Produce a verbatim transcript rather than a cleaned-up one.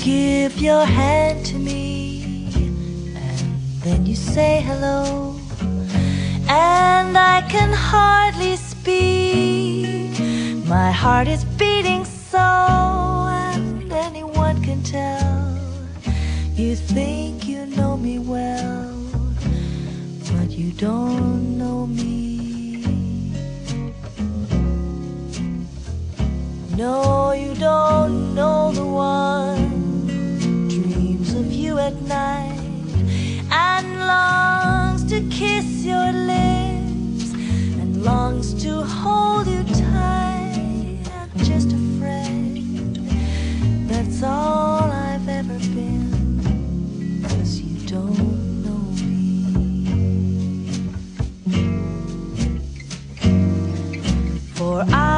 give your hand to me, and then you say hello, and I can hardly speak. My heart is beating so, and anyone can tell. You think you know me well, but you don't know me. No, you don't know the one dreams of you at night and longs to kiss your lips and longs to hold you tight. I'm just a friend, that's all I've ever been, 'cause you don't know me. For I